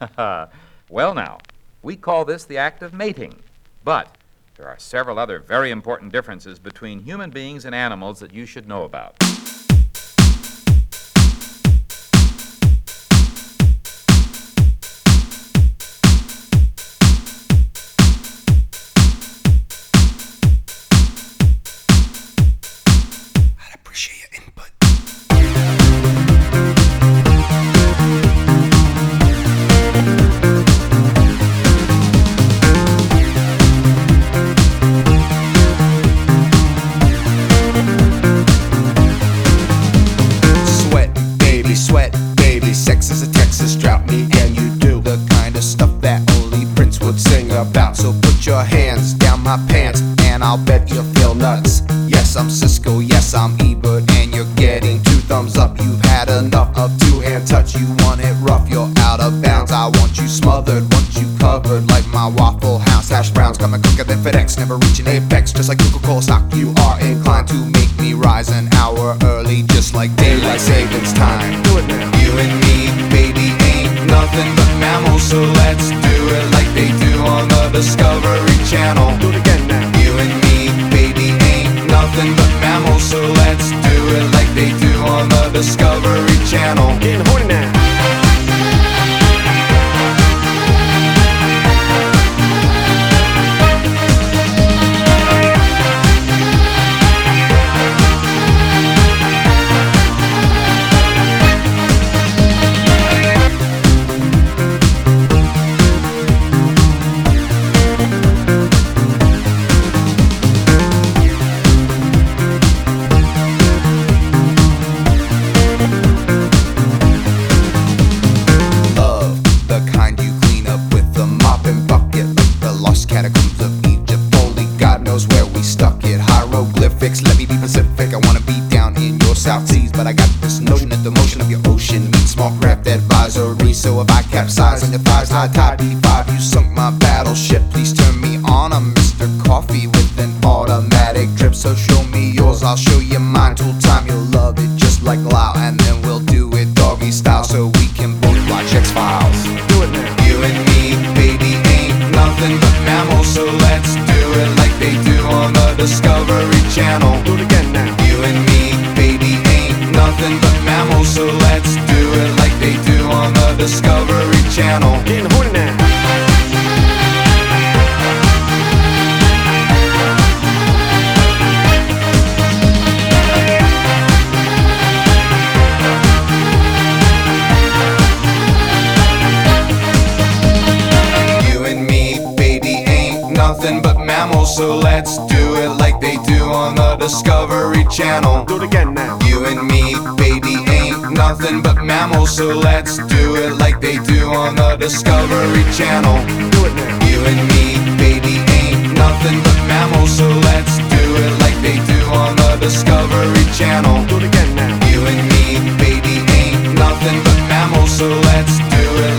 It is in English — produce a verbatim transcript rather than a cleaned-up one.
Well, now, we call this the act of mating, but there are several other very important differences between human beings and animals that you should know about. I'd appreciate your input. Sweat, baby, sex is a Texas drought. Me and you do the kind of stuff that only Prince would sing about. So put your hands down my pants and I'll bet you'll feel nuts. Yes, I'm Cisco, yes, I'm Ebert, and you're getting two thumbs up. You've had enough of two-hand touch. You want it rough, you're out of bounds. I want you smothered, want you covered like my Waffle House hash browns. Coming quicker than FedEx, never reaching apex. Just like Coca-Cola stock, you are inclined to make me rise an hour early, just like daylight savings time. Do it now. You and me, baby, ain't nothing but mammals, so let's do it like they do on the Discovery Channel. Do it again now. You and me, baby, ain't nothing but mammals, so let's do it like they do on the Discovery Channel. Getting horny now. Catacombs of Egypt, only God knows where we stuck it. Hieroglyphics, let me be Pacific. I wanna be down in your South Seas, but I got this notion that the motion of your ocean means small craft advisory. So if I capsize on your thighs, high tide B five, you sunk my battleship. Please turn me on. I'm Mister Coffee with an automatic drip. So show me yours, I'll show you mine. Tool time, you'll love it just like Lao, and then we'll do it doggy style so we can both watch X-Files. Do it now. You and me, baby, ain't nothing but mammals, so let's do it like they do on the Discovery Channel. Do it again now. You and me, baby, ain't nothing but mammals, so let's do it like they do on the Discovery Channel. Getting horny now. Nothing but mammals, so let's do it like they do on the Discovery Channel. Do it again now. You and me, baby, ain't nothing but mammals, so let's do it like they do on the Discovery Channel. Do it now. You and me, baby, ain't nothing but mammals, so let's do it like they do on the Discovery Channel. Do it again now. You and me, baby, ain't nothing but mammals, so let's do it